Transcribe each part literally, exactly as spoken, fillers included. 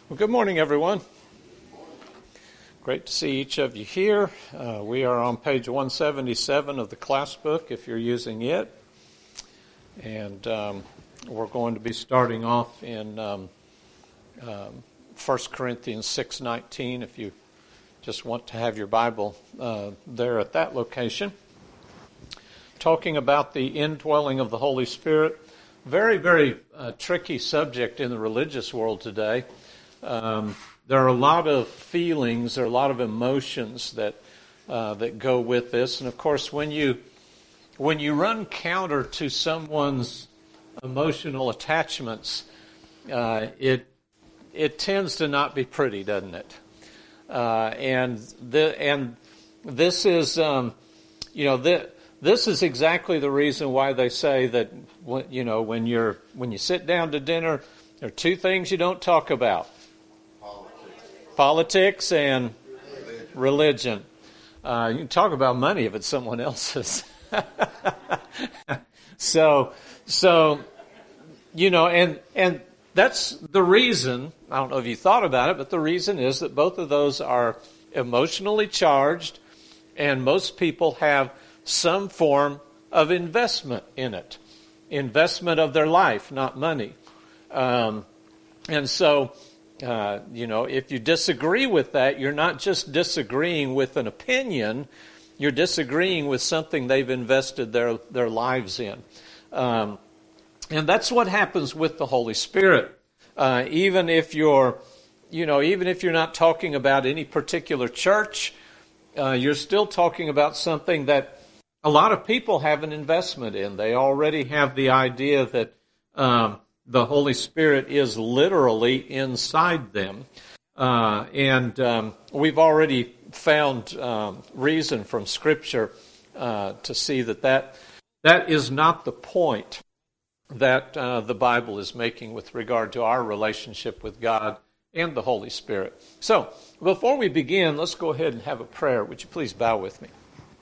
Well, good morning, everyone. Great to see each of you here. Uh, we are on page one seventy-seven of the class book, if you're using it. And um, we're going to be starting off in um, um, First Corinthians six nineteen, if you just want to have your Bible uh, there at that location. Talking about the indwelling of the Holy Spirit. Very, very uh, tricky subject in the religious world today. Um, there are a lot of feelings, there are a lot of emotions that uh, that go with this, and of course, when you when you run counter to someone's emotional attachments, uh, it it tends to not be pretty, doesn't it? Uh, and the and this is um, you know the, this is exactly the reason why they say that you know when you're when you sit down to dinner, there are two things you don't talk about. Politics and religion. Uh, you can talk about money if it's someone else's. so, so, you know, and, and that's the reason, I don't know if you thought about it, but the reason is that both of those are emotionally charged, and most people have some form of investment in it. Investment of their life, not money. Um, and so, Uh, you know, if you disagree with that, you're not just disagreeing with an opinion, you're disagreeing with something they've invested their, their lives in. Um, and that's what happens with the Holy Spirit. Uh, even if you're, you know, even if you're not talking about any particular church, uh, you're still talking about something that a lot of people have an investment in. They already have the idea that, um, the Holy Spirit is literally inside them. Uh, and um, we've already found um, reason from Scripture uh, to see that, that that is not the point that uh, the Bible is making with regard to our relationship with God and the Holy Spirit. So, before we begin, let's go ahead and have a prayer. Would you please bow with me?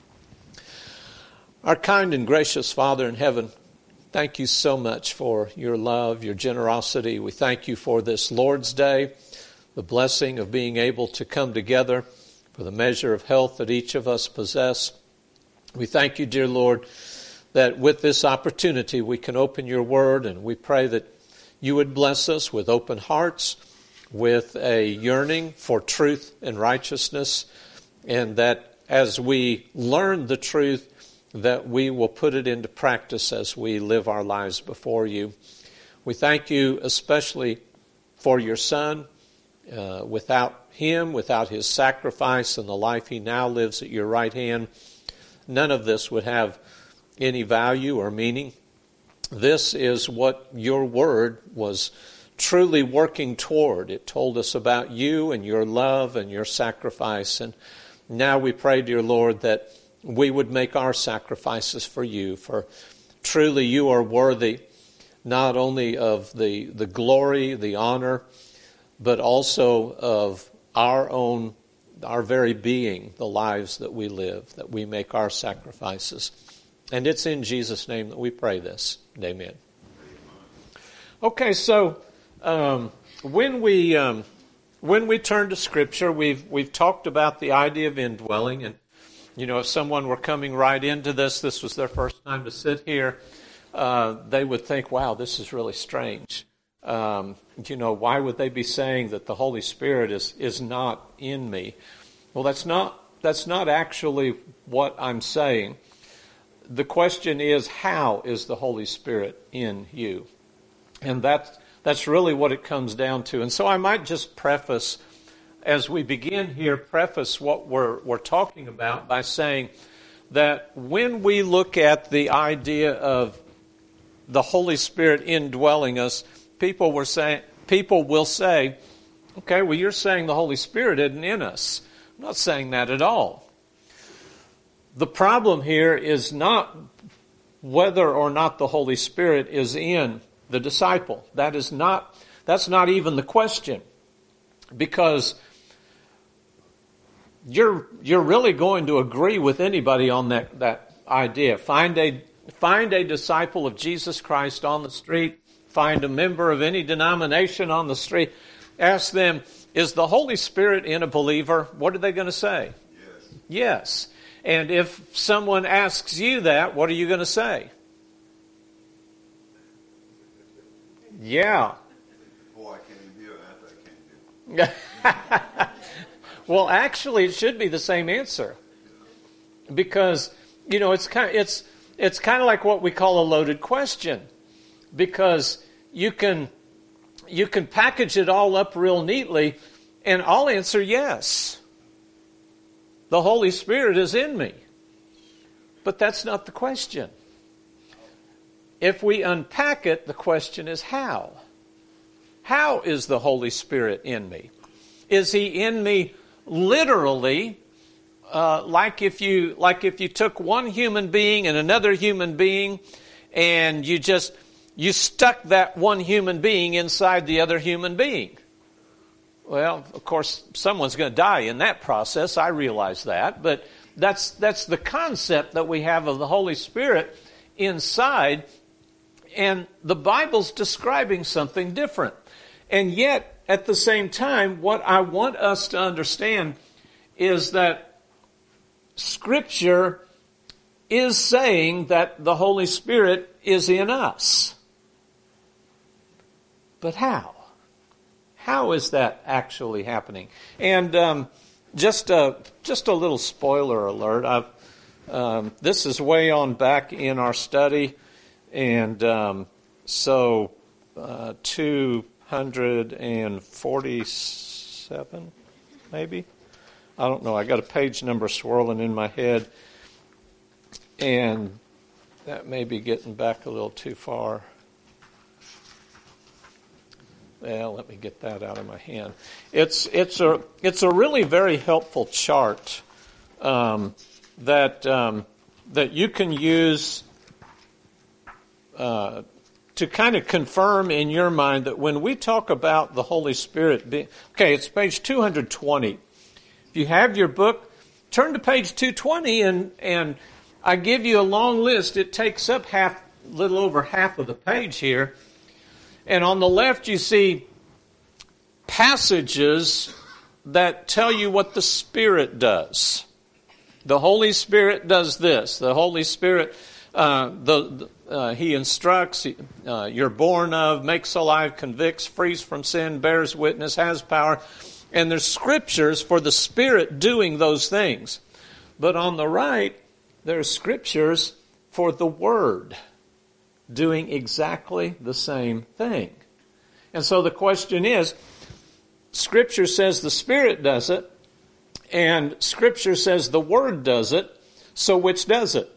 Our kind and gracious Father in heaven, thank you so much for your love, your generosity. We thank you for this Lord's Day, the blessing of being able to come together for the measure of health that each of us possess. We thank you, dear Lord, that with this opportunity we can open your word, and we pray that you would bless us with open hearts, with a yearning for truth and righteousness, and that as we learn the truth, that we will put it into practice as we live our lives before you. We thank you especially for your Son. Uh, without him, without his sacrifice and the life he now lives at your right hand, none of this would have any value or meaning. This is what your word was truly working toward. It told us about you and your love and your sacrifice. And now we pray, dear Lord, that we would make our sacrifices for you, for truly you are worthy not only of the, the glory, the honor, but also of our own, our very being, the lives that we live, that we make our sacrifices. And it's in Jesus' name that we pray this. Amen. Okay, so um, when we um, when we turn to Scripture, we've we've talked about the idea of indwelling. And you know, if someone were coming right into this, this was their first time to sit here, uh, they would think, wow, this is really strange. Um, you know, why would they be saying that the Holy Spirit is, is not in me? Well, that's not, that's not actually what I'm saying. The question is, how is the Holy Spirit in you? And that's, that's really what it comes down to. And so I might just preface as we begin here, preface what we're, we're talking about by saying that when we look at the idea of the Holy Spirit indwelling us, people were saying, people will say, okay, well, you're saying the Holy Spirit isn't in us. I'm not saying that at all. The problem here is not whether or not the Holy Spirit is in the disciple. That is not, that's not even the question. Because You're you're really going to agree with anybody on that, that idea. Find a find a disciple of Jesus Christ on the street, find a member of any denomination on the street. ask them, is the Holy Spirit in a believer? What are they going to say? Yes. Yes. And if someone asks you that, what are you going to say? Yeah. Boy, I can't even hear that. I can't hear. Well, actually, it should be the same answer, because you know it's kind of, it's it's kind of like what we call a loaded question, because you can you can package it all up real neatly, and I'll answer yes. The Holy Spirit is in me, but that's not the question. If we unpack it, the question is how. How is the Holy Spirit in me? Is He in me literally, uh, like if you like if you took one human being and another human being, and you just you stuck that one human being inside the other human being? Well, of course, someone's going to die in that process. I realize that, but that's that's the concept that we have of the Holy Spirit inside, and the Bible's describing something different. And yet, at the same time, what I want us to understand is that Scripture is saying that the Holy Spirit is in us. But how? How is that actually happening? And um, just a just a little spoiler alert. I've, um, this is way on back in our study, and um, so uh, two hundred forty-seven, maybe. I don't know. I got a page number swirling in my head, and that may be getting back a little too far. Well, let me get that out of my hand. It's it's a it's a really very helpful chart um, that um, that you can use uh, to kind of confirm in your mind that when we talk about the Holy Spirit being, okay, it's page two hundred twenty. If you have your book, turn to page two twenty, and and I give you a long list. It takes up half, little over half of the page here. And on the left, you see passages that tell you what the Spirit does. The Holy Spirit does this. The Holy Spirit, uh, the, uh, He instructs, uh, you're born of, makes alive, convicts, frees from sin, bears witness, has power. And there's scriptures for the Spirit doing those things. But on the right, there's scriptures for the Word doing exactly the same thing. And so the question is, Scripture says the Spirit does it, and Scripture says the Word does it, so which does it?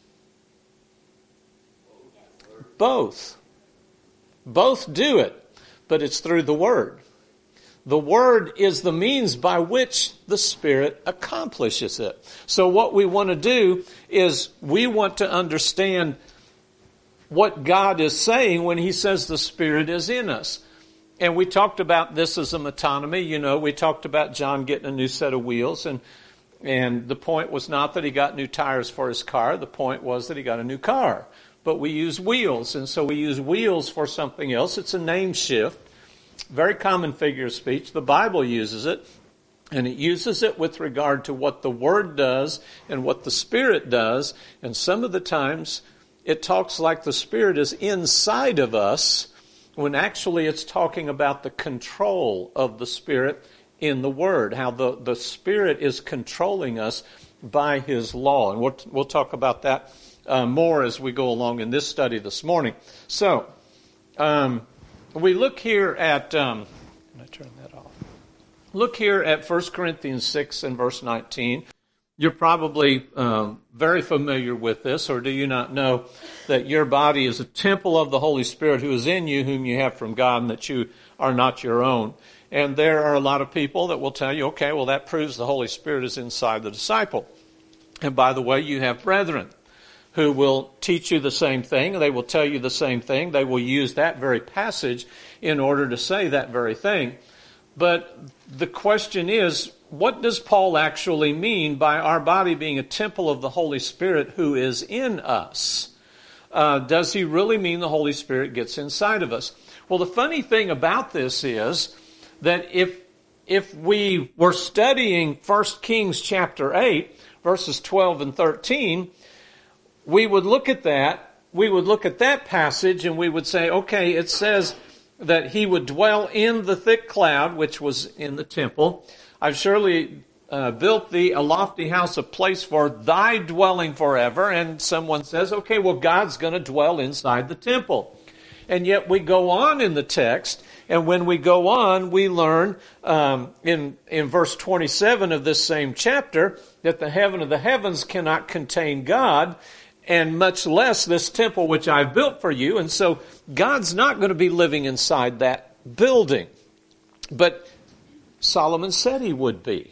Both. Both do it, but it's through the Word. The Word is the means by which the Spirit accomplishes it. So what we want to do is we want to understand what God is saying when He says the Spirit is in us. And we talked about this as a metonymy. You know, we talked about John getting a new set of wheels, and and the point was not that he got new tires for his car. The point was that he got a new car. But we use wheels, and so we use wheels for something else. It's a name shift. Very common figure of speech. The Bible uses it, and it uses it with regard to what the Word does and what the Spirit does. And some of the times it talks like the Spirit is inside of us, when actually it's talking about the control of the Spirit in the Word, how the, the Spirit is controlling us by His law. And we'll, we'll talk about that uh, more as we go along in this study this morning. So, um, we look here at, um, can I turn that off? Look here at First Corinthians six and verse nineteen. You're probably um, very familiar with this, or do you not know that your body is a temple of the Holy Spirit who is in you, whom you have from God, and that you are not your own? And there are a lot of people that will tell you, okay, well, that proves the Holy Spirit is inside the disciple. And by the way, you have brethren who will teach you the same thing. They will tell you the same thing. They will use that very passage in order to say that very thing. But the question is, what does Paul actually mean by our body being a temple of the Holy Spirit who is in us? Uh, does he really mean the Holy Spirit gets inside of us? Well, the funny thing about this is that if if we were studying First Kings chapter eight, verses twelve and thirteen, we would look at that, we would look at that passage and we would say, okay, it says that he would dwell in the thick cloud, which was in the temple. I've surely uh, built thee a lofty house, a place for thy dwelling forever. And someone says, okay, well, God's going to dwell inside the temple. And yet we go on in the text, and when we go on, we learn um, in, in verse twenty-seven of this same chapter that the heaven of the heavens cannot contain God, and much less this temple which I've built for you. And so God's not going to be living inside that building. But Solomon said he would be.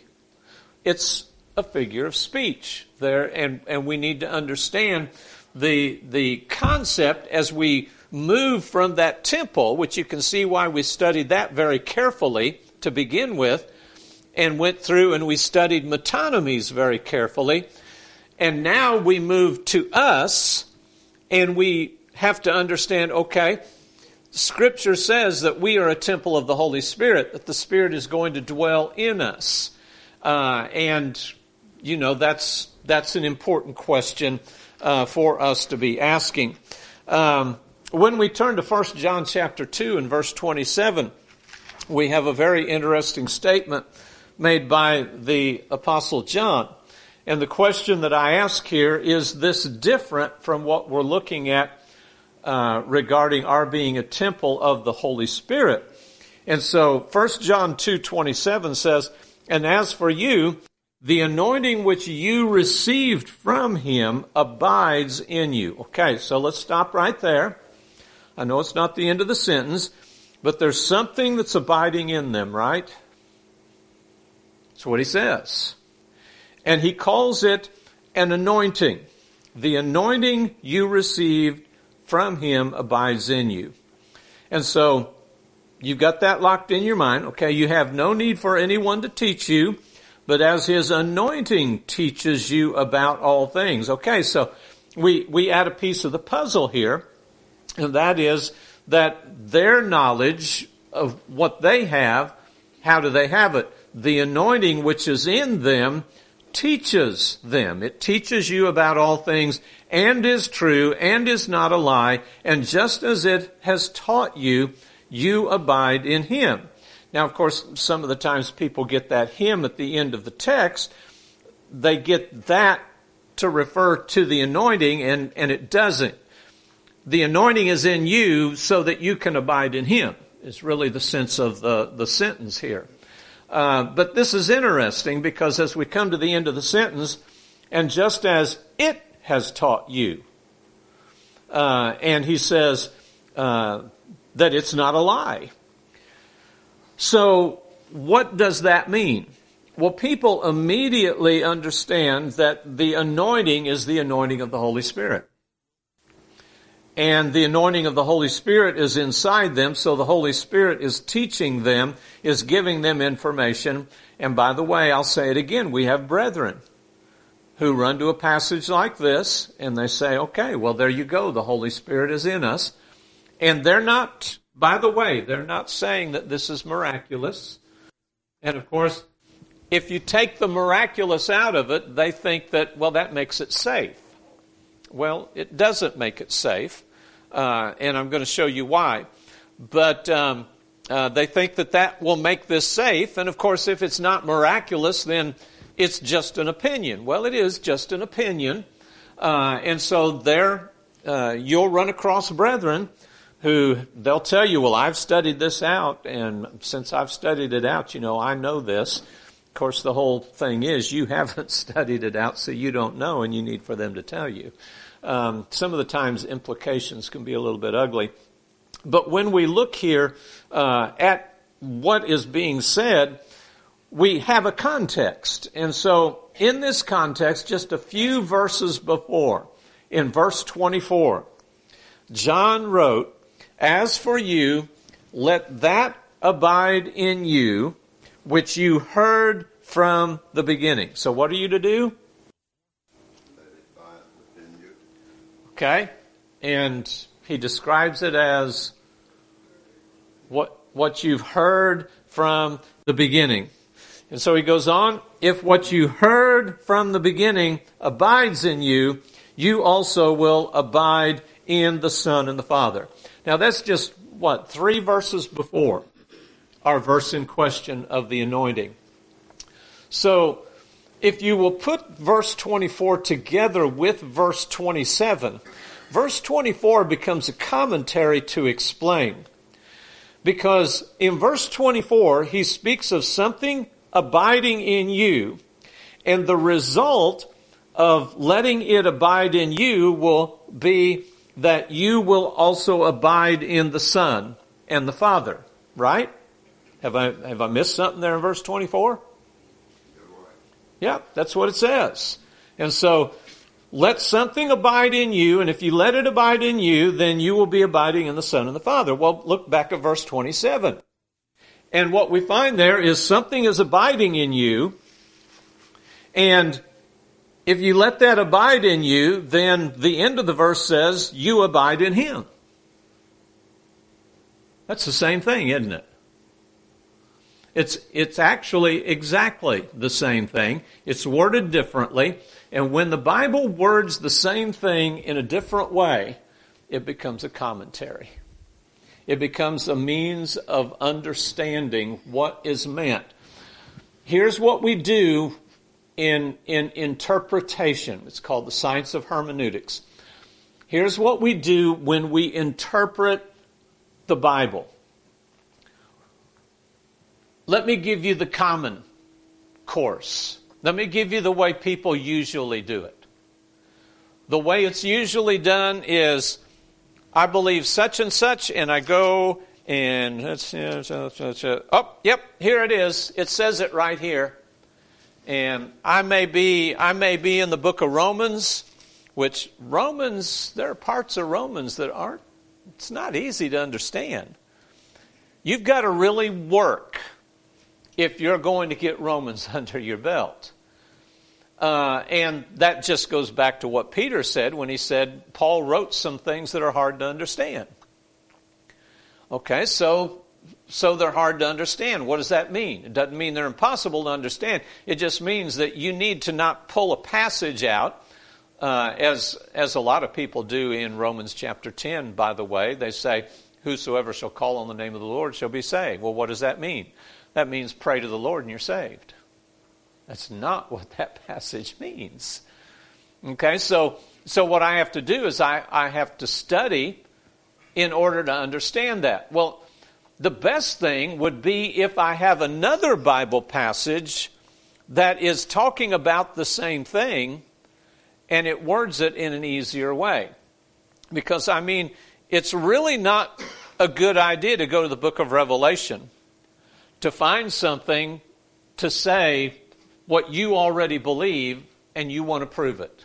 It's a figure of speech there, and, and we need to understand the, the concept as we move from that temple, which you can see why we studied that very carefully to begin with, and went through and we studied metonymies very carefully. And now we move to us, and we have to understand, okay, Scripture says that we are a temple of the Holy Spirit, that the Spirit is going to dwell in us. Uh, and, you know, that's that's an important question uh, for us to be asking. Um, when we turn to First John chapter two and verse twenty-seven, we have a very interesting statement made by the Apostle John. And the question that I ask here, is this different from what we're looking at uh, regarding our being a temple of the Holy Spirit? And so First John two twenty-seven says, and as for you, the anointing which you received from him abides in you. Okay, so let's stop right there. I know it's not the end of the sentence, but there's something that's abiding in them, right? That's what he says. And he calls it an anointing. The anointing you received from him abides in you. And so you've got that locked in your mind. Okay, you have no need for anyone to teach you, but as his anointing teaches you about all things. Okay, so we, we add a piece of the puzzle here, and that is that their knowledge of what they have, how do they have it? The anointing which is in them teaches them. It teaches you about all things and is true and is not a lie. And just as it has taught you, you abide in him. Now, of course, some of the times people get that him at the end of the text. They get that to refer to the anointing, and, and it doesn't. The anointing is in you so that you can abide in him. It's really the sense of the, the sentence here. Uh, but this is interesting because as we come to the end of the sentence, and just as it has taught you, uh, and he says uh, that it's not a lie. So what does that mean? Well, people immediately understand that the anointing is the anointing of the Holy Spirit. And the anointing of the Holy Spirit is inside them, so the Holy Spirit is teaching them, is giving them information. And by the way, I'll say it again, we have brethren who run to a passage like this, and they say, okay, well, there you go, the Holy Spirit is in us. And they're not, by the way, they're not saying that this is miraculous. And of course, if you take the miraculous out of it, they think that, well, that makes it safe. Well, it doesn't make it safe. Uh, and I'm going to show you why. But um, uh, they think that that will make this safe. And of course, if it's not miraculous, then it's just an opinion. Well, it is just an opinion. Uh, and so there, uh, you'll run across brethren who they'll tell you, well, I've studied this out. And since I've studied it out, you know, I know this. Of course, the whole thing is you haven't studied it out, so you don't know, and you need for them to tell you. Um, some of the times implications can be a little bit ugly. But when we look here uh, at what is being said, we have a context. And so in this context, just a few verses before, in verse twenty-four, John wrote, as for you, let that abide in you, which you heard from the beginning. So what are you to do? Okay, and he describes it as, what what you've heard from the beginning. And so he goes on, if what you heard from the beginning abides in you, you also will abide in the Son and the Father. Now that's just, what, three verses before our verse in question of the anointing. So if you will put verse twenty-four together with verse twenty-seven, verse twenty-four becomes a commentary to explain. Because in verse twenty-four, he speaks of something abiding in you, and the result of letting it abide in you will be that you will also abide in the Son and the Father. Right? Have I, have I missed something there in verse twenty-four? Yeah, that's what it says. And so, let something abide in you, and if you let it abide in you, then you will be abiding in the Son and the Father. Well, look back at verse twenty-seven. And what we find there is something is abiding in you, and if you let that abide in you, then the end of the verse says, you abide in Him. That's the same thing, isn't it? It's, it's actually exactly the same thing. It's worded differently. And when the Bible words the same thing in a different way, it becomes a commentary. It becomes a means of understanding what is meant. Here's what we do in, in interpretation. It's called the science of hermeneutics. Here's what we do when we interpret the Bible. Let me give you the common course. Let me give you the way people usually do it. The way it's usually done is, I believe such and such, and I go and, oh, yep, here it is. It says it right here. And I may be, I may be in the book of Romans, which Romans, there are parts of Romans that aren't, it's not easy to understand. You've got to really work if you're going to get Romans under your belt. Uh, and that just goes back to what Peter said when he said, Paul wrote some things that are hard to understand. Okay, so, so they're hard to understand. What does that mean? It doesn't mean they're impossible to understand. It just means that you need to not pull a passage out, uh, as, as a lot of people do in Romans chapter ten, by the way. They say, whosoever shall call on the name of the Lord shall be saved. Well, what does that mean? That means pray to the Lord and you're saved. That's not what that passage means. Okay, so so what I have to do is I, I have to study in order to understand that. Well, the best thing would be if I have another Bible passage that is talking about the same thing and it words it in an easier way. Because, I mean, it's really not a good idea to go to the book of Revelation to find something to say what you already believe and you want to prove it.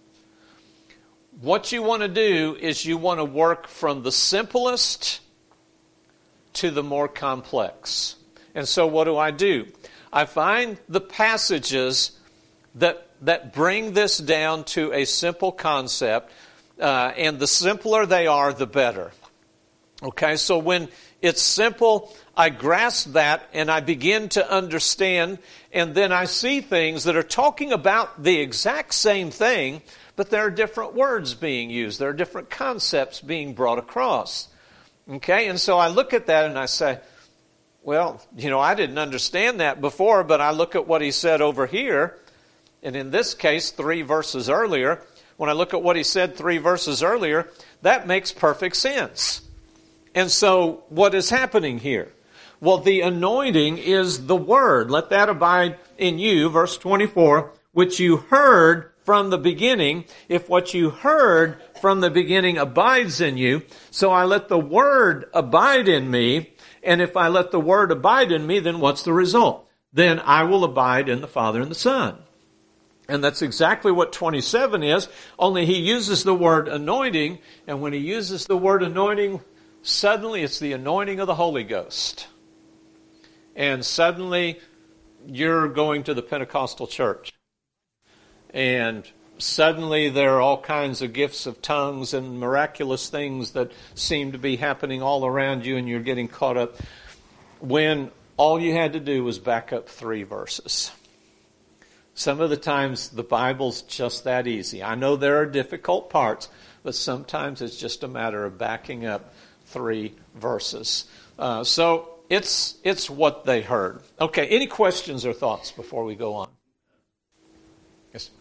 What you want to do is you want to work from the simplest to the more complex. And so what do I do? I find the passages that that bring this down to a simple concept, uh, and the simpler they are, the better. Okay, so when it's simple, I grasp that and I begin to understand, and then I see things that are talking about the exact same thing, but there are different words being used. There are different concepts being brought across. Okay, and so I look at that and I say, well, you know, I didn't understand that before, but I look at what he said over here, and in this case, three verses earlier, when I look at what he said three verses earlier, that makes perfect sense. And so, what is happening here? Well, the anointing is the word. Let that abide in you, verse twenty-four, which you heard from the beginning. If what you heard from the beginning abides in you, so I let the word abide in me, and if I let the word abide in me, then what's the result? Then I will abide in the Father and the Son. And that's exactly what twenty-seven is, only he uses the word anointing, and when he uses the word anointing, suddenly it's the anointing of the Holy Ghost. And suddenly you're going to the Pentecostal church. And suddenly there are all kinds of gifts of tongues and miraculous things that seem to be happening all around you, and you're getting caught up. when all you had to do was back up three verses. Some of the times the Bible's just that easy. I know there are difficult parts, but sometimes it's just a matter of backing up three verses. Uh, so it's it's what they heard. Okay, any questions or thoughts before we go on? Yes.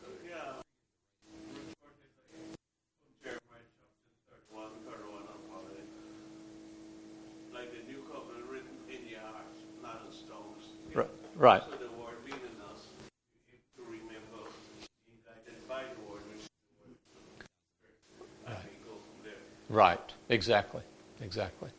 Right. So the word being in us, to remember, identify the word, which I can go from there. Right. Exactly. Exactly.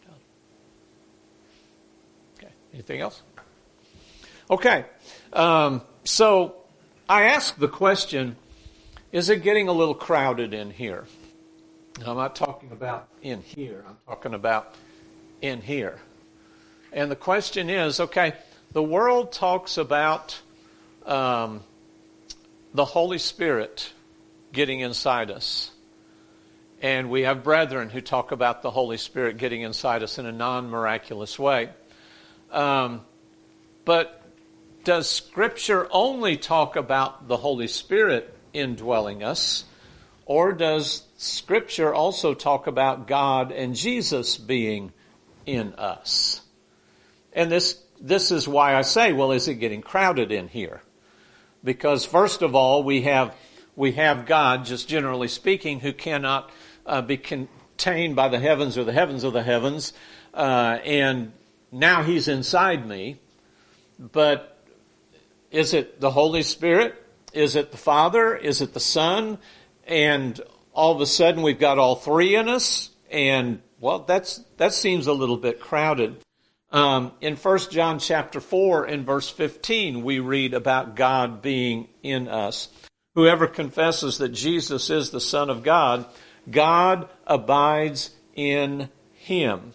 Okay. Anything else? Okay. Um, so I asked the question, is it getting a little crowded in here? Now, I'm not talking about in here. I'm talking about in here. And the question is, okay, the world talks about um, the Holy Spirit getting inside us. And we have brethren who talk about the Holy Spirit getting inside us in a non-miraculous way. Um, but does Scripture only talk about the Holy Spirit indwelling us? Or does Scripture also talk about God and Jesus being in us? And this This is why I say, well, is it getting crowded in here? Because first of all, we have we have God, just generally speaking, who cannot uh, be contained by the heavens or the heavens of the heavens, uh, and now He's inside me. But is it the Holy Spirit? Is it the Father? Is it the Son? And all of a sudden, we've got all three in us, and well, that's that seems a little bit crowded. Um, in First John chapter four and verse fifteen, we read about God being in us. Whoever confesses that Jesus is the Son of God, God abides in him.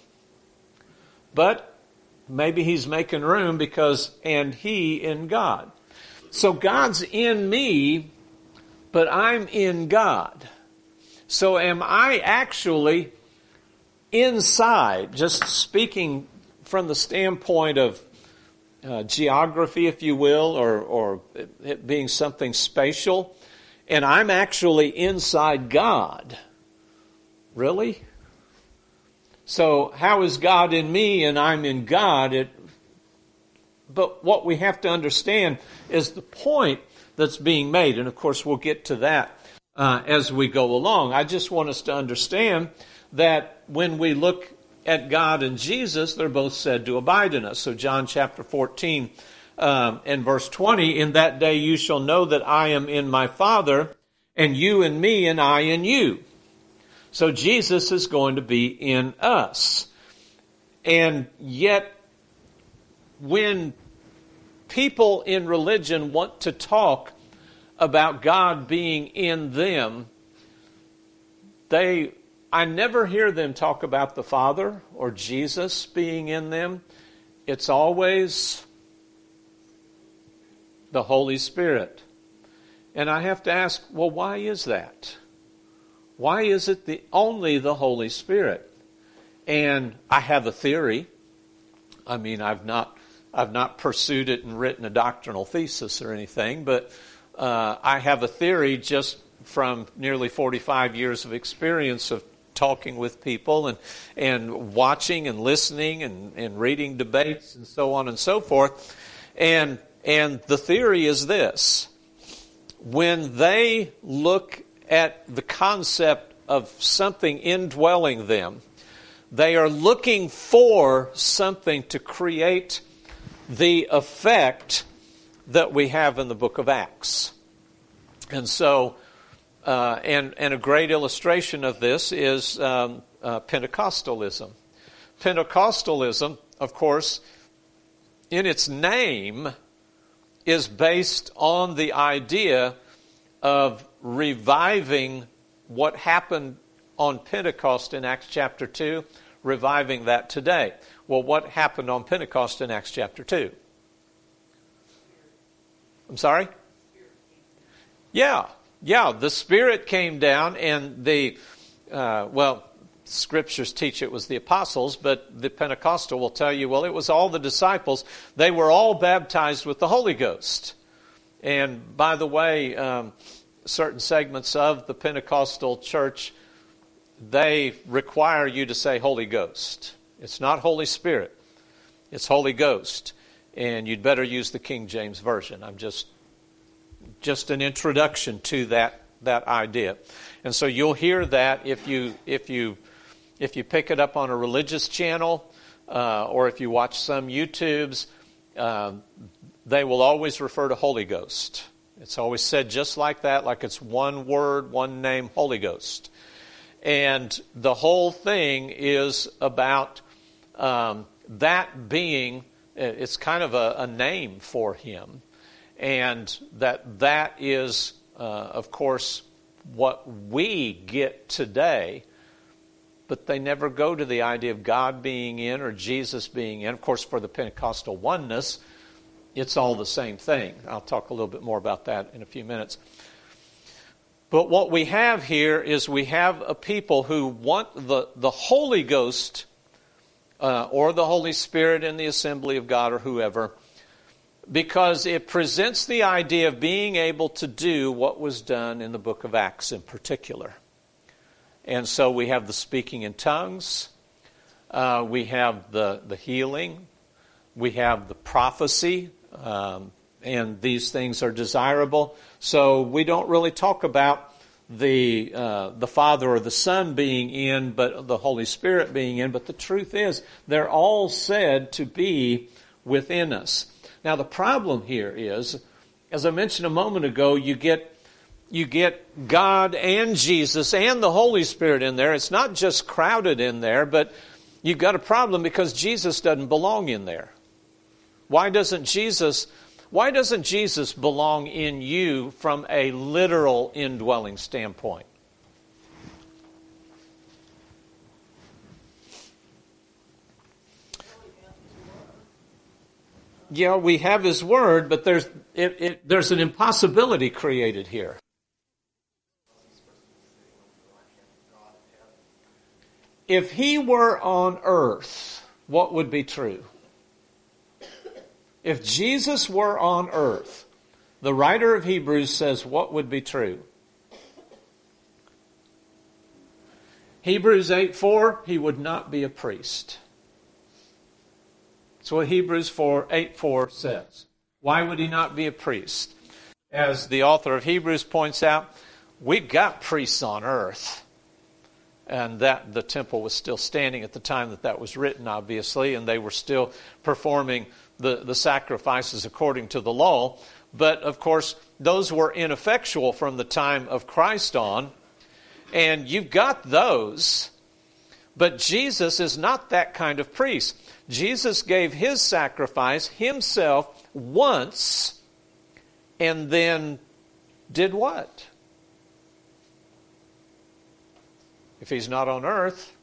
But maybe he's making room because, and he in God. So God's in me, but I'm in God. So am I actually inside, just speaking from the standpoint of uh, geography, if you will, or, or it being something spatial, and I'm actually inside God. Really? So how is God in me and I'm in God? It, but what we have to understand is the point that's being made, and of course we'll get to that uh, as we go along. I just want us to understand that when we look at God and Jesus, they're both said to abide in us. So John chapter fourteen um, and verse twenty, in that day you shall know that I am in my Father, and you in me, and I in you. So Jesus is going to be in us. And yet, when people in religion want to talk about God being in them, they I never hear them talk about the Father or Jesus being in them. It's always the Holy Spirit. And I have to ask, well, why is that? Why is it the only the Holy Spirit? And I have a theory. I mean, I've not I've not pursued it and written a doctrinal thesis or anything, but uh, I have a theory just from nearly forty-five years of experience of talking with people and and watching and listening and, and reading debates and so on and so forth. And and the theory is this: when they look at the concept of something indwelling them, they are looking for something to create the effect that we have in the book of Acts. And so Uh, and, and a great illustration of this is um, uh, Pentecostalism. Pentecostalism, of course, in its name, is based on the idea of reviving what happened on Pentecost in Acts chapter two, reviving that today. Well, what happened on Pentecost in Acts chapter two? I'm sorry? Yeah. Yeah, the Spirit came down and the, uh, well, Scriptures teach it was the apostles, but the Pentecostal will tell you, well, it was all the disciples. They were all baptized with the Holy Ghost. And by the way, um, certain segments of the Pentecostal church, they require you to say Holy Ghost. It's not Holy Spirit. It's Holy Ghost. And you'd better use the King James Version. I'm just, just an introduction to that, that idea. And so you'll hear that if you, if you, if you pick it up on a religious channel, uh, or if you watch some YouTubes, uh, they will always refer to Holy Ghost. It's always said just like that, like it's one word, one name, Holy Ghost. And the whole thing is about um, that being, it's kind of a, a name for him. And that that is, uh, of course, what we get today. But they never go to the idea of God being in or Jesus being in. Of course, for the Pentecostal oneness, it's all the same thing. I'll talk a little bit more about that in a few minutes. But what we have here is we have a people who want the, the Holy Ghost uh, or the Holy Spirit in the assembly of God or whoever, because it presents the idea of being able to do what was done in the book of Acts in particular. And so we have the speaking in tongues, uh, we have the, the healing, we have the prophecy, um, and these things are desirable. So we don't really talk about the uh, the Father or the Son being in, but the Holy Spirit being in. But the truth is, they're all said to be within us. Now the problem here is, as I mentioned a moment ago, you get you get God and Jesus and the Holy Spirit in there. It's not just crowded in there, but you've got a problem because Jesus doesn't belong in there. Why doesn't Jesus, why doesn't Jesus belong in you from a literal indwelling standpoint? Yeah, we have His Word, but there's it, it, there's an impossibility created here. If He were on earth, what would be true? If Jesus were on earth, the writer of Hebrews says what would be true? Hebrews eight four, He would not be a priest. That's what Hebrews eight four says. Why would He not be a priest? As the author of Hebrews points out, we've got priests on earth. And that the temple was still standing at the time that that was written, obviously, and they were still performing the, the sacrifices according to the law. But, of course, those were ineffectual from the time of Christ on. And you've got those. But Jesus is not that kind of priest. Jesus gave His sacrifice Himself once and then did what? If He's not on earth,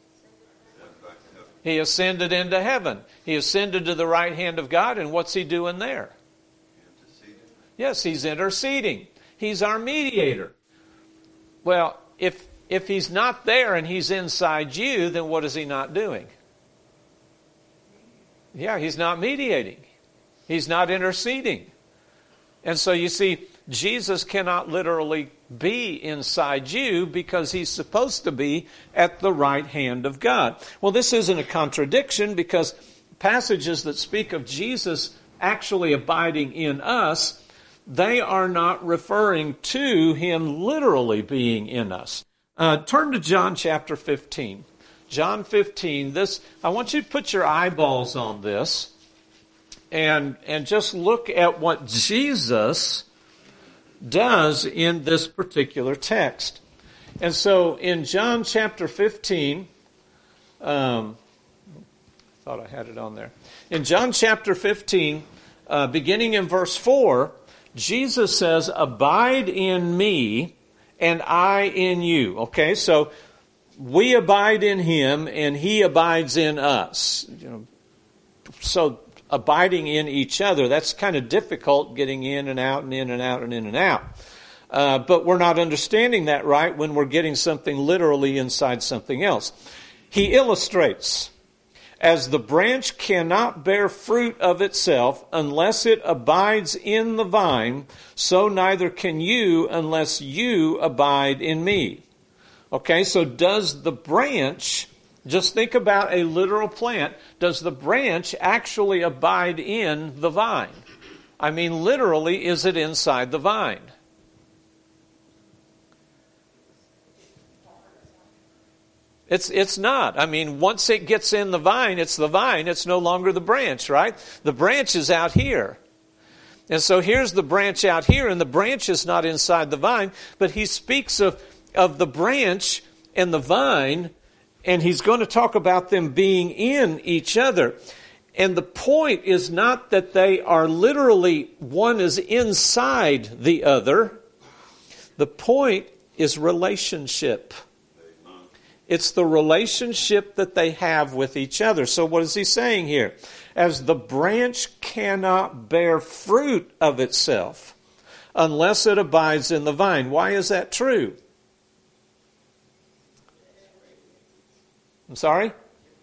He ascended into heaven. He ascended to the right hand of God, and what's He doing there? Yes, He's interceding. He's our mediator. Well, if if He's not there and He's inside you, then what is He not doing? Yeah, He's not mediating. He's not interceding. And so you see, Jesus cannot literally be inside you because He's supposed to be at the right hand of God. Well, this isn't a contradiction because passages that speak of Jesus actually abiding in us, they are not referring to Him literally being in us. Uh, turn to John chapter fifteen. John fifteen, this, I want you to put your eyeballs on this and, and just look at what Jesus does in this particular text. And so in John chapter fifteen, um, I thought I had it on there. In John chapter fifteen, uh, beginning in verse four, Jesus says, "Abide in me and I in you." Okay, so we abide in Him and He abides in us. You know, so abiding in each other, that's kind of difficult, getting in and out and in and out and in and out. Uh, but we're not understanding that right when we're getting something literally inside something else. He illustrates, as the branch cannot bear fruit of itself unless it abides in the vine, so neither can you unless you abide in me. Okay, so does the branch, just think about a literal plant, does the branch actually abide in the vine? I mean, literally, is it inside the vine? It's it's not. I mean, once it gets in the vine, it's the vine. It's no longer the branch, right? The branch is out here. And so here's the branch out here, and the branch is not inside the vine, but he speaks of, of the branch and the vine, and he's going to talk about them being in each other. And the point is not that they are literally, one is inside the other. The point is relationship. It's the relationship that they have with each other. So what is he saying here? As the branch cannot bear fruit of itself unless it abides in the vine. Why is that true? I'm sorry?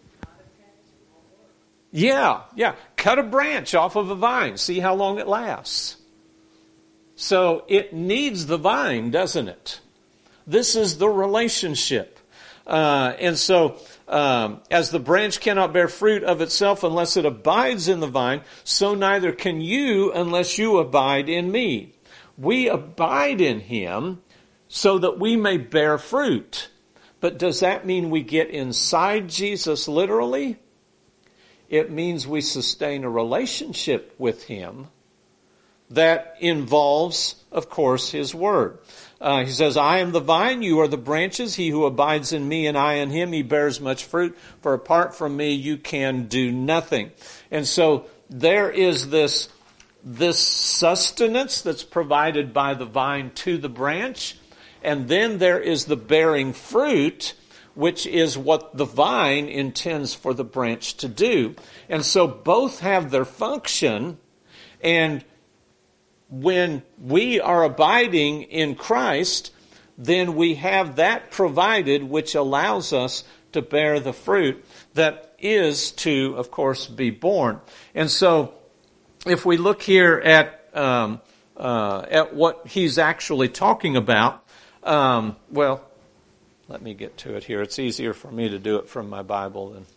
Yeah, yeah. Cut a branch off of a vine. See how long it lasts. So it needs the vine, doesn't it? This is the relationship. Uh, and so, um, as the branch cannot bear fruit of itself unless it abides in the vine, so neither can you unless you abide in me. We abide in him so that we may bear fruit. But does that mean we get inside Jesus literally? It means we sustain a relationship with him that involves, of course, his word. Uh, he says, I am the vine, you are the branches. He who abides in me and I in him, he bears much fruit. For apart from me, you can do nothing. And so there is this, this sustenance that's provided by the vine to the branch. And then there is the bearing fruit, which is what the vine intends for the branch to do. And so both have their function, and when we are abiding in Christ, then we have that provided which allows us to bear the fruit that is to, of course, be born. And so if we look here at um, uh, at what he's actually talking about, um, well, let me get to it here. It's easier for me to do it from my Bible than...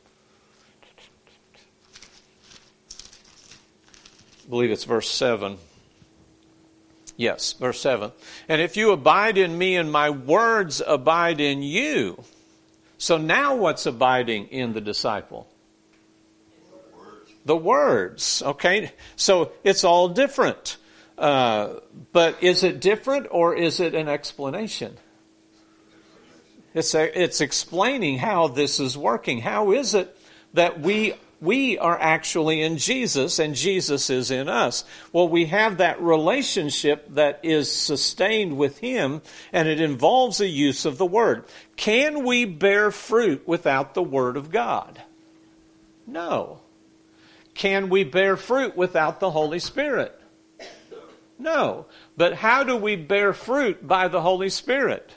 I believe it's verse seven. Yes, verse seven. And if you abide in me and my words abide in you. So now what's abiding in the disciple? The words. The words. Okay. So it's all different. Uh, but is it different or is it an explanation? It's a, it's explaining how this is working. How is it that we We are actually in Jesus and Jesus is in us? Well, we have that relationship that is sustained with him, and it involves the use of the word. Can we bear fruit without the word of God? No. Can we bear fruit without the Holy Spirit? No. But how do we bear fruit by the Holy Spirit?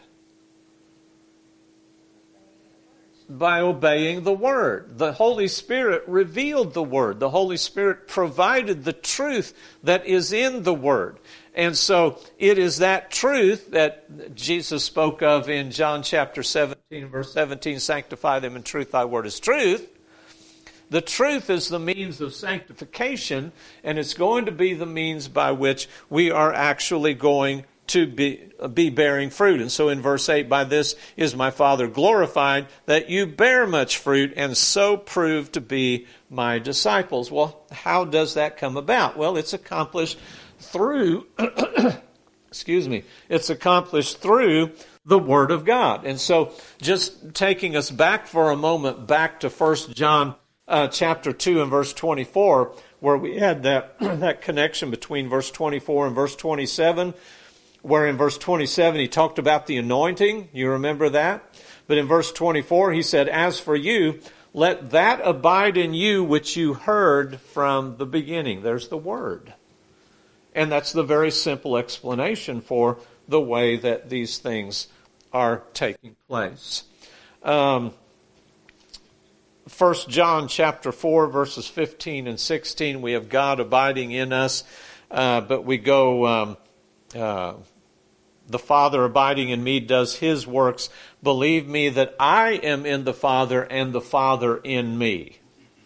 By obeying the Word. The Holy Spirit revealed the Word. The Holy Spirit provided the truth that is in the Word. And so it is that truth that Jesus spoke of in John chapter seventeen, verse seventeen, sanctify them in truth, thy word is truth. The truth is the means of sanctification, and it's going to be the means by which we are actually going to be, be bearing fruit. And so in verse eight, by this is my Father glorified, that you bear much fruit, and so prove to be my disciples. Well, how does that come about? Well, it's accomplished through, excuse me, it's accomplished through the Word of God. And so just taking us back for a moment, back to First John uh, chapter two and verse twenty-four, where we had that, that connection between verse twenty-four and verse twenty-seven, where in verse twenty-seven he talked about the anointing. You remember that? But in verse twenty-four he said, as for you, let that abide in you which you heard from the beginning. There's the Word. And that's the very simple explanation for the way that these things are taking place. Um, First John chapter four, verses fifteen and sixteen, we have God abiding in us, uh, but we go, um, uh, the Father abiding in me does His works. Believe me that I am in the Father and the Father in me.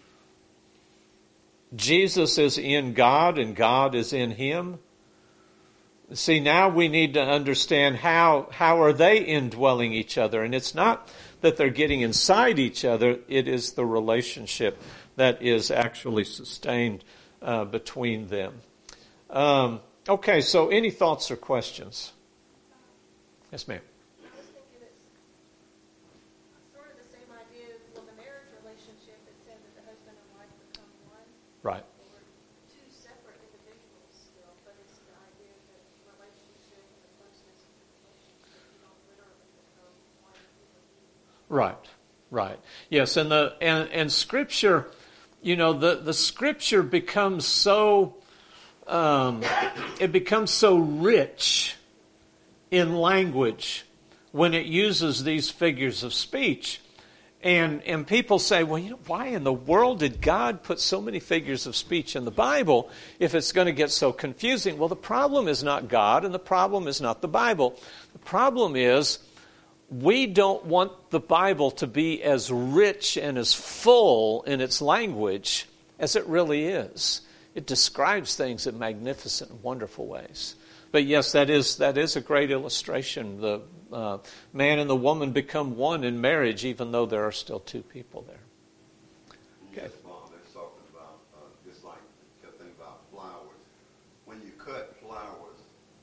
Jesus is in God and God is in Him. See, now we need to understand how, how are they indwelling each other. And it's not that they're getting inside each other. It is the relationship that is actually sustained uh, between them. Um, okay, so any thoughts or questions? Yes, ma'am. I was thinking it's sort of the same idea with the marriage relationship. It said that the husband and wife become one. Right. They were two separate individuals still, but it's the idea that relationship and the closeness of the relationship, you don't literally become one human being. Right, right. Yes, and the and, and Scripture, you know, the, the Scripture becomes so, um, it becomes so rich in language when it uses these figures of speech. And and people say, well, you know, why in the world did God put so many figures of speech in the Bible if it's going to get so confusing? Well, the problem is not God and the problem is not the Bible. The problem is we don't want the Bible to be as rich and as full in its language as it really is. It describes things in magnificent and wonderful ways. But yes, that is that is a great illustration. The uh, man and the woman become one in marriage, even though there are still two people there. Okay. Yes, Mom, they're talking about, uh, just like the thing about flowers. When you cut flowers,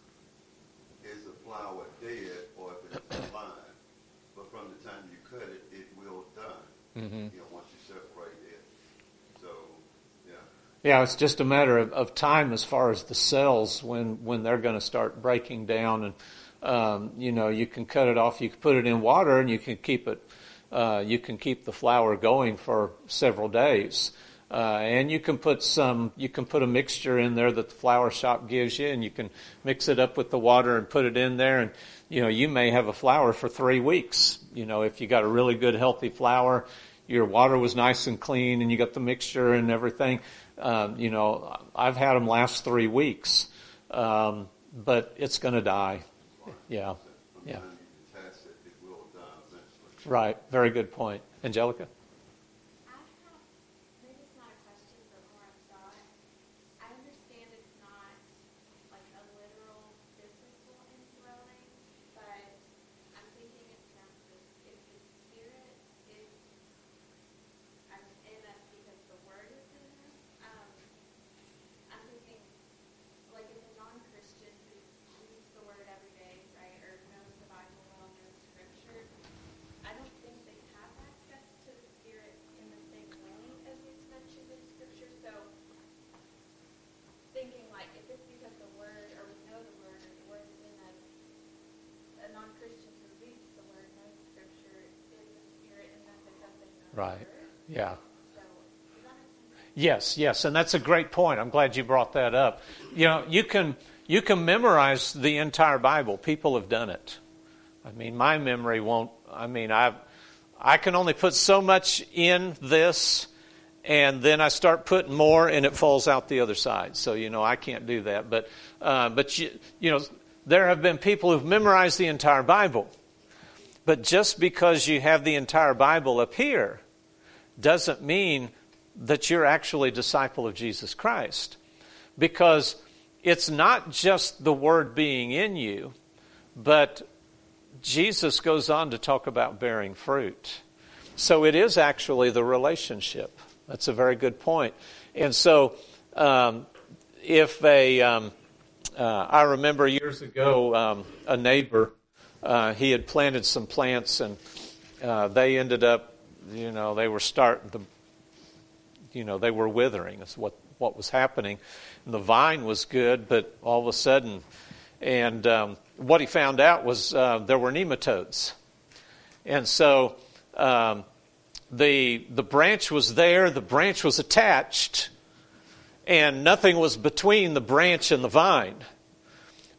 is the flower dead or if it's alive? But from the time you cut it, it will die. Mm-hmm. You know, once you separate it. So, yeah. Yeah, it's just a matter of, of time as far as the cells when, when they're going to start breaking down. And, um, you know, you can cut it off, you can put it in water and you can keep it, uh, you can keep the flower going for several days. Uh, and you can put some, you can put a mixture in there that the flower shop gives you and you can mix it up with the water and put it in there and, you know, you may have a flower for three weeks. You know, if you got a really good healthy flower, your water was nice and clean and you got the mixture and everything. Um, you know, I've had them last three weeks, um, but it's going to die. Yeah, yeah. Right. Very good point. Angelica? I have, maybe it's not a question, but more a thought. I understand it's not like a literal physical indwelling, but I'm thinking in terms of if the Spirit is um, in us because the Word is in us. Um, I'm thinking, like if a non-Christian who reads the Word every day, right, or knows the Bible well, knows Scripture, I don't think they have access to the Spirit in the same way as it's mentioned in Scripture. So, thinking like, if it's because the Word, or we know the Word, or the Word is in us, a non-Christian who reads the Word, knows Scripture, is the Spirit in them because they know Right. the Word. Yeah. So, does that make sense? Yes, yes, and that's a great point. I'm glad you brought that up. You know, you can you can memorize the entire Bible. People have done it. I mean, my memory won't. I mean, I I can only put so much in this, and then I start putting more, and it falls out the other side. So you know, I can't do that. But uh, but you you know, there have been people who've memorized the entire Bible. But just because you have the entire Bible up here doesn't mean that you're actually a disciple of Jesus Christ. Because it's not just the Word being in you, but Jesus goes on to talk about bearing fruit. So it is actually the relationship. That's a very good point. And so um, if a, um, uh, I remember years ago, um, a neighbor, uh, he had planted some plants and uh, they ended up, you know, they were starting to, you know, they were withering. That's what, what was happening. And the vine was good, but all of a sudden, and um, what he found out was uh, there were nematodes. And so um, the the branch was there, the branch was attached, and nothing was between the branch and the vine.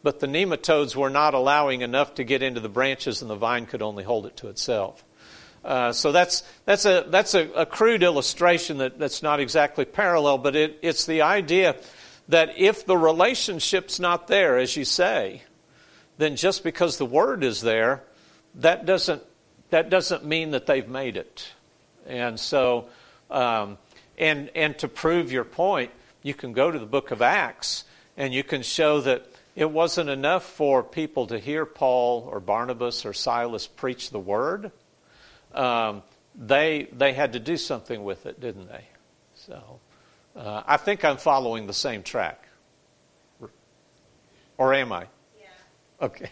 but the nematodes were not allowing enough to get into the branches, and the vine could only hold it to itself. Uh, so that's that's a that's a, a crude illustration that, that's not exactly parallel, but it, it's the idea that if the relationship's not there, as you say, then just because the word is there, that doesn't that doesn't mean that they've made it. And so, um, and and to prove your point, you can go to the book of Acts, and you can show that it wasn't enough for people to hear Paul or Barnabas or Silas preach the word. Um, they they had to do something with it, didn't they? So uh, I think I'm following the same track. Or am I? Yeah. Okay.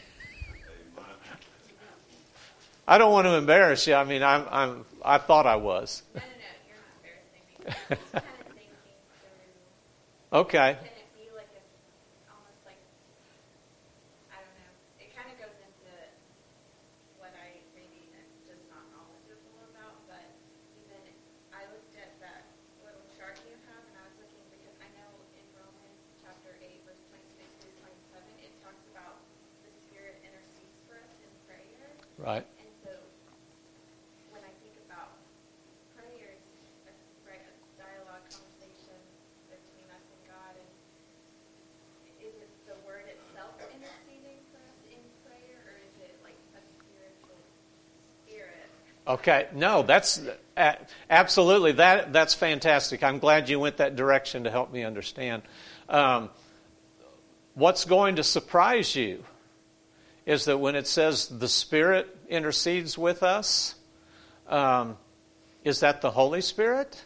I don't want to embarrass you. I mean, I'm I'm I thought I was. No, no, no. You're not embarrassing me. I'm just kind of thinking through. Okay. Can it be like a, almost like, I don't know. It kind of goes into what I maybe am just not knowledgeable about, but even I looked at that little chart you have, and I was looking because I know in Romans chapter eight, verse twenty-six through twenty-seven, it talks about the Spirit intercedes for us in prayer. Right. And so when I think about prayers, a, right, a dialogue, conversation between us and God, and is it the word itself interceding for us in prayer, or is it like a spiritual spirit? Okay. No, that's uh, absolutely that. That's fantastic. I'm glad you went that direction to help me understand. Um, what's going to surprise you is that when it says the Spirit intercedes with us, um, is that the Holy Spirit?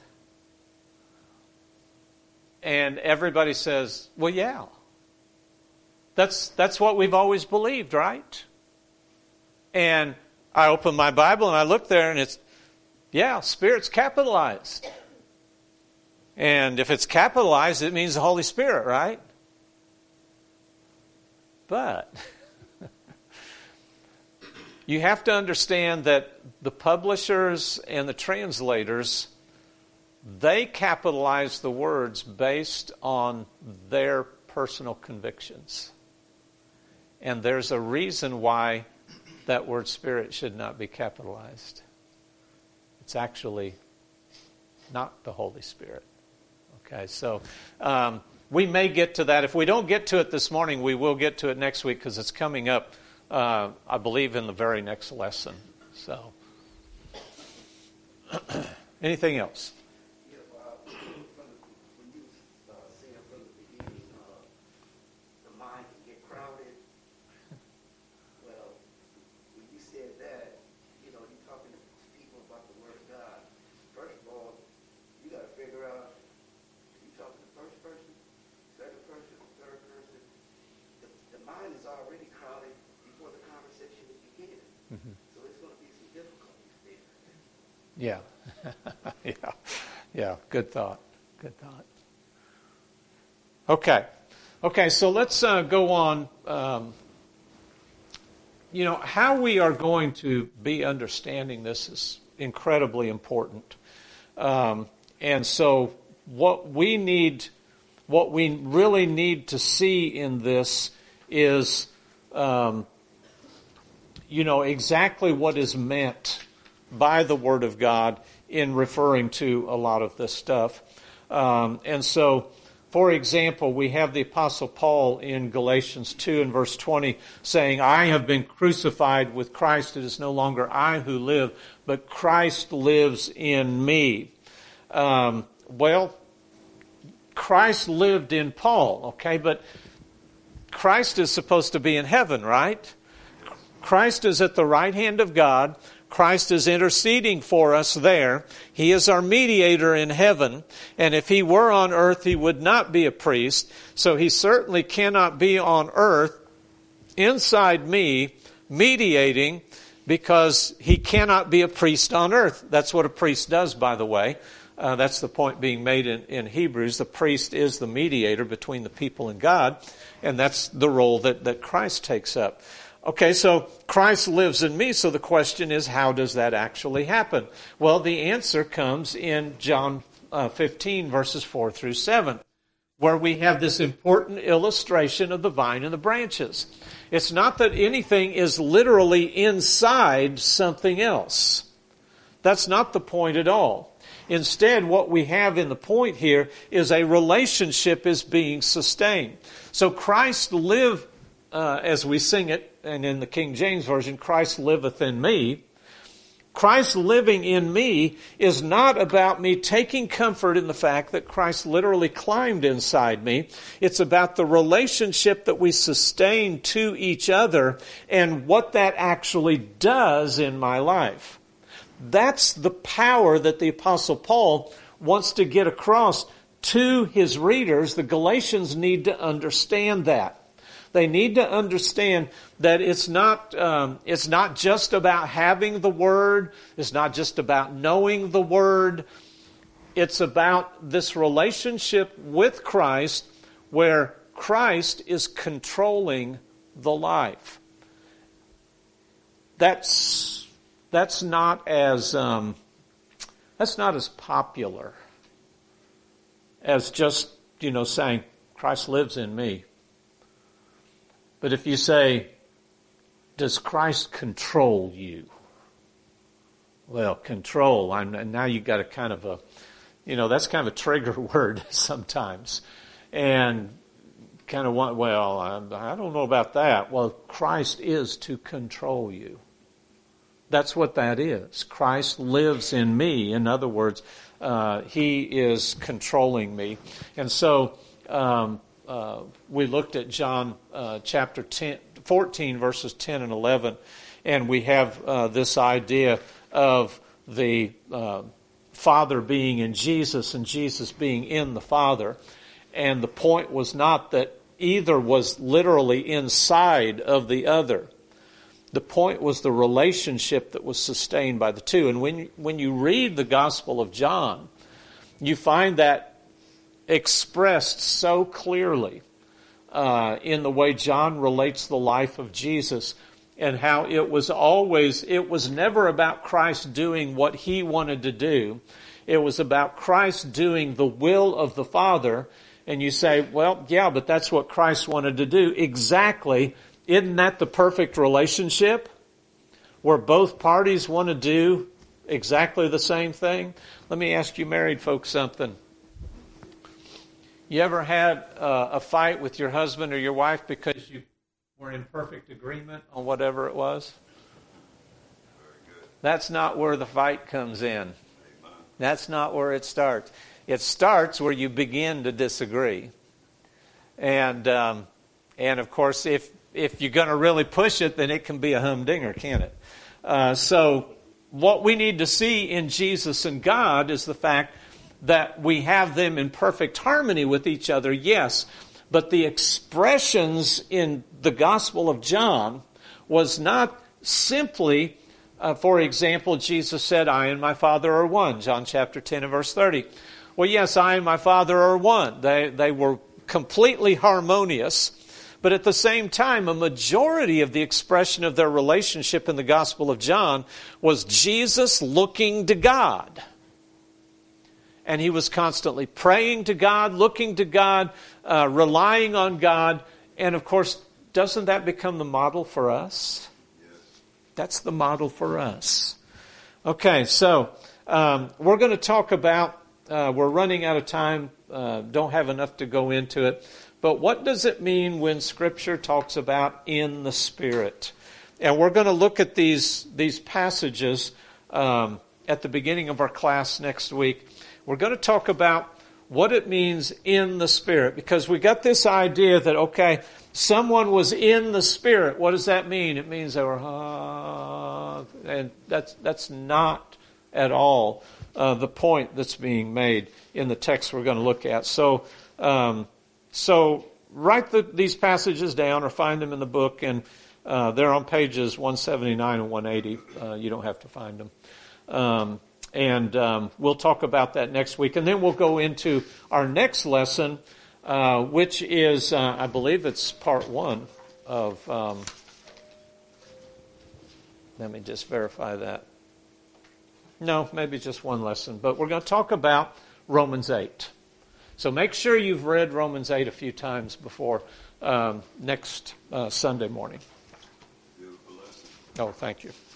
And everybody says, well, yeah. That's that's what we've always believed, right? And I open my Bible and I look there and it's, yeah, Spirit's capitalized. And if it's capitalized, it means the Holy Spirit, right? But you have to understand that the publishers and the translators, they capitalize the words based on their personal convictions. And there's a reason why that word Spirit should not be capitalized. It's actually not the Holy Spirit. Okay, so um, we may get to that. If we don't get to it this morning, we will get to it next week because it's coming up, uh, I believe, in the very next lesson. So, anything else? Yeah, uh, from the, when you uh, said from the beginning, uh, the mind can get crowded. Well, when you said that, you know, you're talking to people about the Word of God. First of all, you got to figure out, are you talking to first person, second person, third person? The, the mind is already crowded before the conversation is beginning. Mm-hmm. So it's going to be some difficulties there. Yeah. yeah. Yeah. Good thought. Good thought. Okay. Okay, so let's uh, go on. Um, you know, how we are going to be understanding this is incredibly important. Um, and so what we need, what we really need to see in this is, um, you know, exactly what is meant by the Word of God in referring to a lot of this stuff. Um, and so, for example, we have the Apostle Paul in Galatians two and verse twenty saying, I have been crucified with Christ. It is no longer I who live, but Christ lives in me. Um, well, Christ lived in Paul, okay, but Christ is supposed to be in heaven, right? Christ is at the right hand of God. Christ is interceding for us there. He is our mediator in heaven. And if he were on earth, he would not be a priest. So he certainly cannot be on earth inside me mediating, because he cannot be a priest on earth. That's what a priest does, by the way. Uh, that's the point being made in, in Hebrews. The priest is the mediator between the people and God. And that's the role that, that Christ takes up. Okay, so Christ lives in me, so the question is, how does that actually happen? Well, the answer comes in John uh, fifteen, verses four through seven. where we have this important illustration of the vine and the branches. It's not that anything is literally inside something else. That's not the point at all. Instead, what we have in the point here is a relationship is being sustained. So Christ live, uh, as we sing it, and in the King James Version, Christ liveth in me. Christ living in me is not about me taking comfort in the fact that Christ literally climbed inside me. It's about the relationship that we sustain to each other and what that actually does in my life. That's the power that the Apostle Paul wants to get across to his readers. The Galatians need to understand that. They need to understand that it's not um, it's not just about having the Word. It's not just about knowing the Word. It's about this relationship with Christ where Christ is controlling the life. That's that's not as um, that's not as popular as just, you know, saying Christ lives in me. But if you say, does Christ control you? Well, control, I'm, now you got a kind of a, you know, that's kind of a trigger word sometimes. And kind of want, well, I, I don't know about that. Well, Christ is to control you. That's what that is. Christ lives in me. In other words, uh, He is controlling me. And so, um, Uh, we looked at John uh, chapter ten, fourteen, verses ten and eleven, and we have uh, this idea of the uh, Father being in Jesus and Jesus being in the Father. And the point was not that either was literally inside of the other. The point was the relationship that was sustained by the two. And when, when you read the Gospel of John, you find that expressed so clearly uh, in the way John relates the life of Jesus and how it was always, it was never about Christ doing what He wanted to do. It was about Christ doing the will of the Father. And you say, well, yeah, but that's what Christ wanted to do. Exactly. Isn't that the perfect relationship where both parties want to do exactly the same thing? Let me ask you married folks something. You ever had uh, a fight with your husband or your wife because you were in perfect agreement on whatever it was? That's not where the fight comes in. That's not where it starts. It starts where you begin to disagree. And um, and of course, if if you're going to really push it, then it can be a humdinger, can't it? Uh, so what we need to see in Jesus and God is the fact that we have them in perfect harmony with each other, yes. But the expressions in the Gospel of John was not simply, uh, for example, Jesus said, I and my Father are one, John chapter ten and verse thirty. Well, yes, I and my Father are one. They, they were completely harmonious. But at the same time, a majority of the expression of their relationship in the Gospel of John was Jesus looking to God. And he was constantly praying to God, looking to God, uh, relying on God. And of course, doesn't that become the model for us? Yes. That's the model for us. Okay, so um, we're going to talk about, uh, we're running out of time, uh, don't have enough to go into it. But what does it mean when Scripture talks about in the Spirit? And we're going to look at these, these passages um, at the beginning of our class next week. We're going to talk about what it means in the Spirit, because we got this idea that, okay, someone was in the Spirit. What does that mean? It means they were, uh, and that's that's not at all uh, the point that's being made in the text we're going to look at. So, um, so write the, these passages down or find them in the book, and uh, they're on pages one seventy-nine and one eighty. Uh, you don't have to find them. Um, And um, we'll talk about that next week. And then we'll go into our next lesson, uh, which is, uh, I believe it's part one of, um, let me just verify that. No, maybe just one lesson. But we're going to talk about Romans eight. So make sure you've read Romans eight a few times before um, next uh, Sunday morning. Oh, thank you.